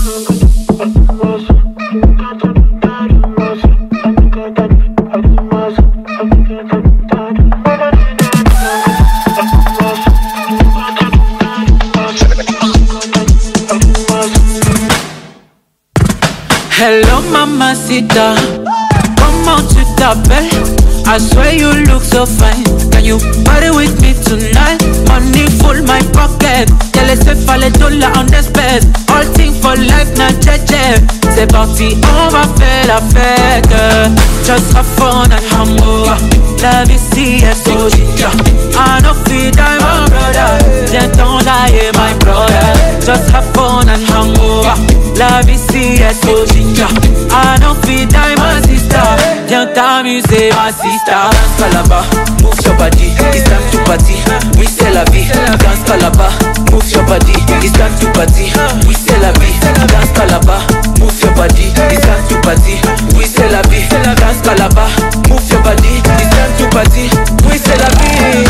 Hello mamacita, comment tu t'appelles? I swear you look so fine. Can you party with me tonight? Money full my pocket. Te laisse faire les dollars en espèces. All things for life, na jeje. C'est parti, on va faire la fête. Just have fun and hangover. La vie si est so ginger. I know feel die my brother. Viens t'en lailler my brother. Just have fun and hangover. La vie si est so ginger. I know feel die my sister. Viens t'amuser ma sister. Danse là-bas, move your body. It's time to party. Oui c'est la vie. Danse là-bas, move your body. It's time to party. Oui c'est la vie. Danse là-bas, move your body. It's time to party. Oui c'est la vie. Danse là-bas, move your body. It's time to party. Oui c'est la vie.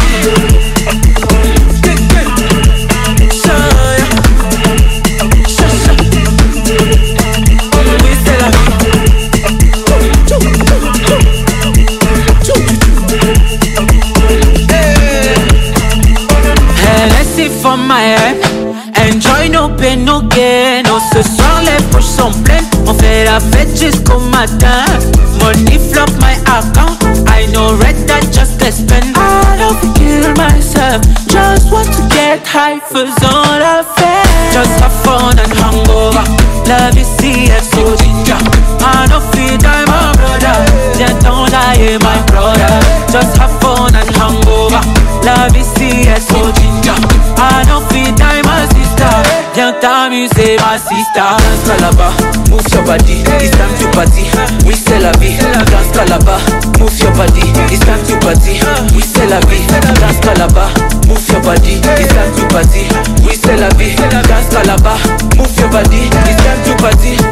For my head, enjoy no pain, no gain. Oh, ce soir les poches sont pleines. On fait la fête jusqu'au matin. Money flop my account. I know red that just to spend. I don't kill myself. Just want to get high, faisons la fête. Just have fun and hangover. Love is see it's so ginger. I don't feel die my brother. Viens t'en lailler my brother. Just have fun and hangover. Love is see it's so ginger. I don't feel die my sister. Viens t'amuser ma sister. Danse là-bas, move your body. It's time to party. Oui c'est la vie. Danse là-bas, move your body. It's time to party. Oui c'est la vie. Danse là-bas, move your body. It's time to party. Oui c'est la vie. Danse là-bas, move your body. It's time to party.